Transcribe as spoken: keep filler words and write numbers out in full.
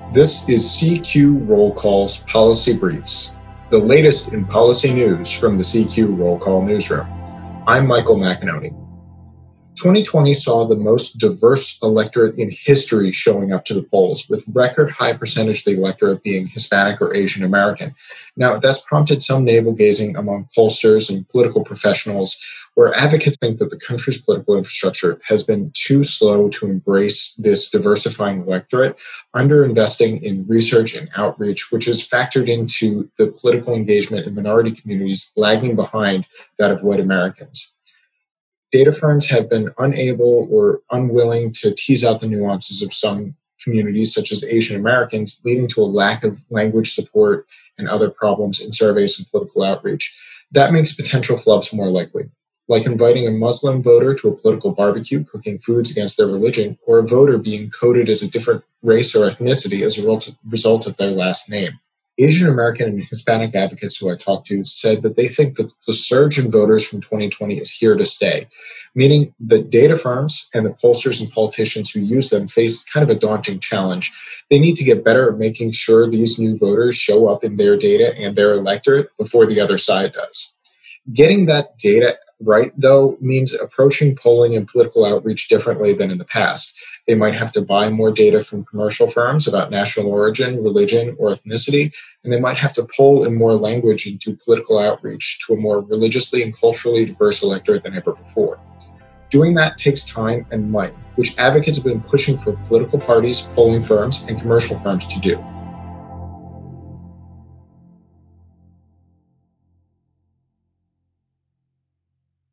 This is C Q Roll Call's Policy Briefs, the latest in policy news from the C Q Roll Call newsroom. I'm Michael McInerney. twenty twenty saw the most diverse electorate in history showing up to the polls, with record high percentage of the electorate being Hispanic or Asian American. Now, that's prompted some navel-gazing among pollsters and political professionals, where advocates think that the country's political infrastructure has been too slow to embrace this diversifying electorate, underinvesting in research and outreach, which is factored into the political engagement in minority communities lagging behind that of white Americans. Data firms have been unable or unwilling to tease out the nuances of some communities, such as Asian Americans, leading to a lack of language support and other problems in surveys and political outreach. That makes potential flubs more likely, like inviting a Muslim voter to a political barbecue, cooking foods against their religion, or a voter being coded as a different race or ethnicity as a result of their last name. Asian American and Hispanic advocates who I talked to said that they think that the surge in voters from twenty twenty is here to stay, meaning that data firms and the pollsters and politicians who use them face kind of a daunting challenge. They need to get better at making sure these new voters show up in their data and their electorate before the other side does. Getting that data right, though, means approaching polling and political outreach differently than in the past. They might have to buy more data from commercial firms about national origin, religion, or ethnicity, and they might have to poll in more language into political outreach to a more religiously and culturally diverse electorate than ever before. Doing that takes time and money, which advocates have been pushing for political parties, polling firms, and commercial firms to do.